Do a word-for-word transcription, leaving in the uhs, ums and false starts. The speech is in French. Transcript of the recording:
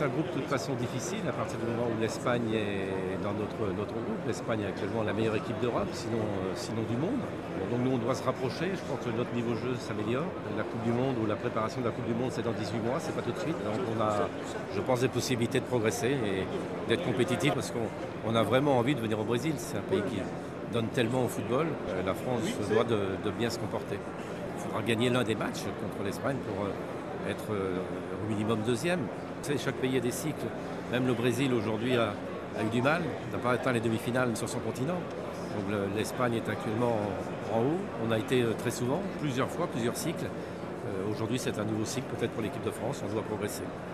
c'est un groupe de toute façon difficile à partir du moment où l'Espagne est dans notre, notre groupe. L'Espagne est actuellement la meilleure équipe d'Europe, sinon, euh, sinon du monde. Bon, donc nous on doit se rapprocher, je pense que notre niveau de jeu s'améliore. La Coupe du Monde ou la préparation de la Coupe du Monde c'est dans dix-huit mois, c'est pas tout de suite. Donc on a, je pense, des possibilités de progresser et d'être compétitif parce qu'on on a vraiment envie de venir au Brésil. C'est un pays qui donne tellement au football. Euh, La France se doit de, de bien se comporter. Il faudra gagner l'un des matchs contre l'Espagne pour euh, être euh, au minimum deuxième. Vous savez, chaque pays a des cycles. Même le Brésil aujourd'hui a, a eu du mal, n'a pas atteint les demi-finales sur son continent. Donc le- l'Espagne est actuellement en, en haut. On a été euh, très souvent, plusieurs fois, plusieurs cycles. Euh, aujourd'hui c'est un nouveau cycle peut-être pour l'équipe de France, on doit progresser.